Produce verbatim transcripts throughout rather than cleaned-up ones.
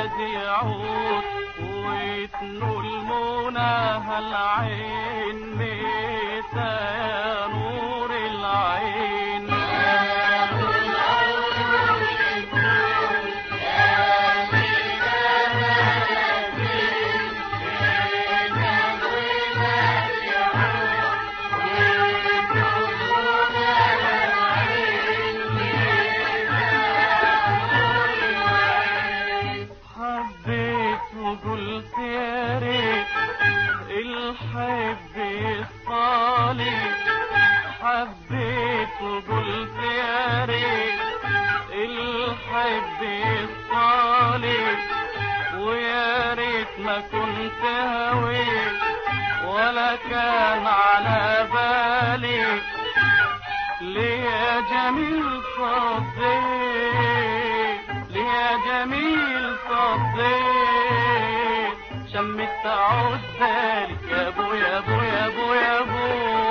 يعود ويتنول مناها العين متى يا نور العين. قلت يا ريت الحب يصفالي، حبيت وقلت يا ريت الحب يصفالي، ويا ريت ما كنت هويت ولا كان على بالي، ليه يا جميل صديت، ليه يا جميل صديت، شمت عزالي يا ابو يا ابو يا ابو يا ابو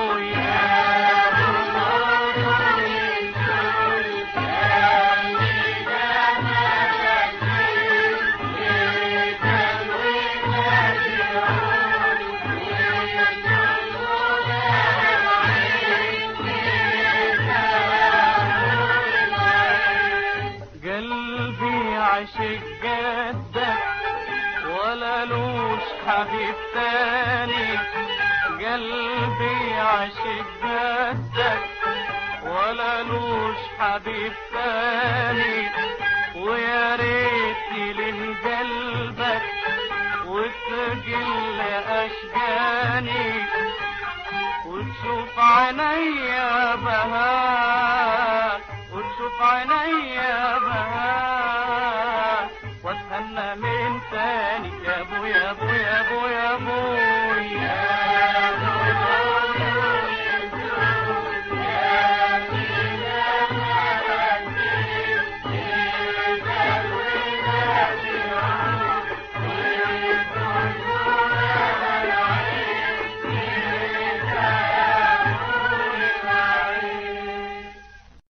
قلبي عاشق جدك ولا لوش حبيب تاني، قلبي عاشق جدك ولا لوش حبيب تاني، ويا ريت لين قلبك وتقل اشجاني وتشوف عينيا بهاء، وتشوف عينيا